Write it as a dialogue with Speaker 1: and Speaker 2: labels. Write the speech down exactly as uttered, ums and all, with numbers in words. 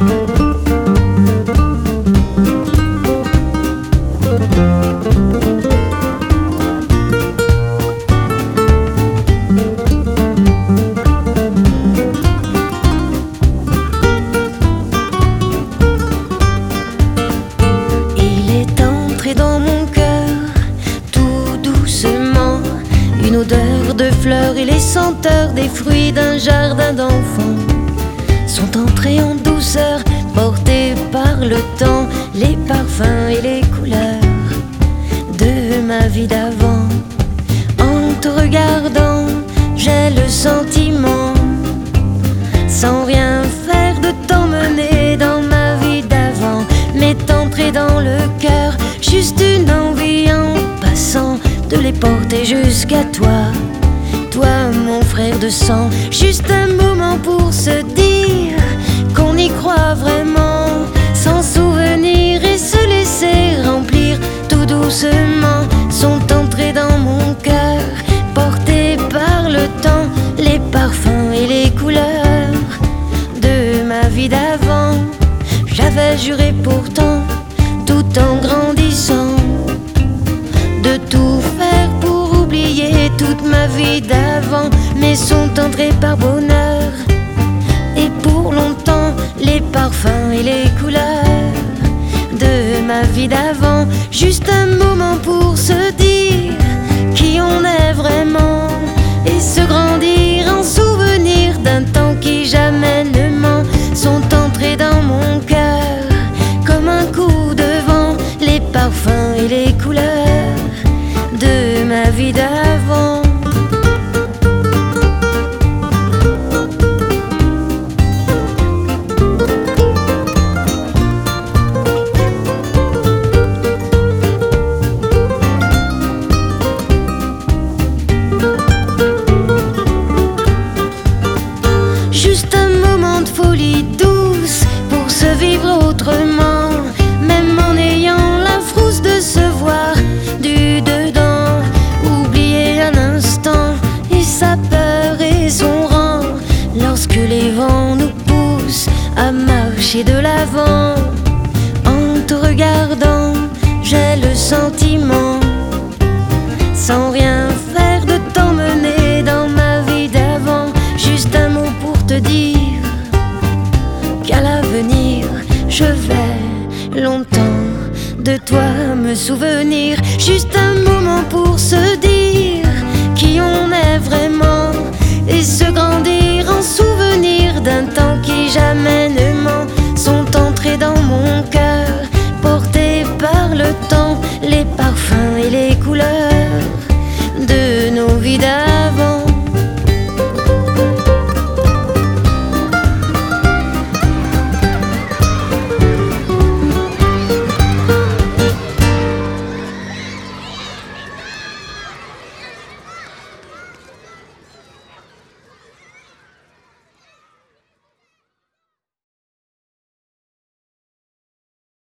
Speaker 1: Une odeur de fleurs et les senteurs des fruits d'un jardin d'enfants sont entrés en douceur, portés par le temps, les parfums et les couleurs de ma vie d'avant. En te regardant, j'ai le sentiment, sans rien faire, de t'emmener dans ma vie d'avant, m'est entré dans le cœur juste une envie en passant, de les porter jusqu'à toi, toi mon frère de sang. Juste un moment pour se dire qu'on y croit vraiment, sans souvenir et se laisser remplir tout doucement. Sont entrés dans mon cœur, portés par le temps, les parfums et les couleurs de ma vie d'avant. J'avais juré pourtant, tout en grandissant, de tout faire pour oublier toute ma vie d'avant, mais sont entrés par bonheur et pour longtemps les parfums et les couleurs de ma vie d'avant. Juste un moment pour se dire qui on est vraiment et se grandir en souvenir d'un temps qui jamais ne ment. Sont entrés dans mon cœur comme un coup de vent, les parfums et les couleurs de ma vie d'avant. Juste un moment de folie douce pour se vivre autrement, même en ayant la frousse de se voir du dedans. Oublier un instant et sa peur et son rang, lorsque les vents nous poussent à marcher de l'avant. En te regardant, j'ai le sentiment, sans rien faire, de t'emmener dans ma vie d'avant. Juste un mot pour te dire qu'à l'avenir je vais longtemps de toi me souvenir. Juste un moment pour se dire qui on est vraiment et se grandir en souvenir d'un temps qui jamais ne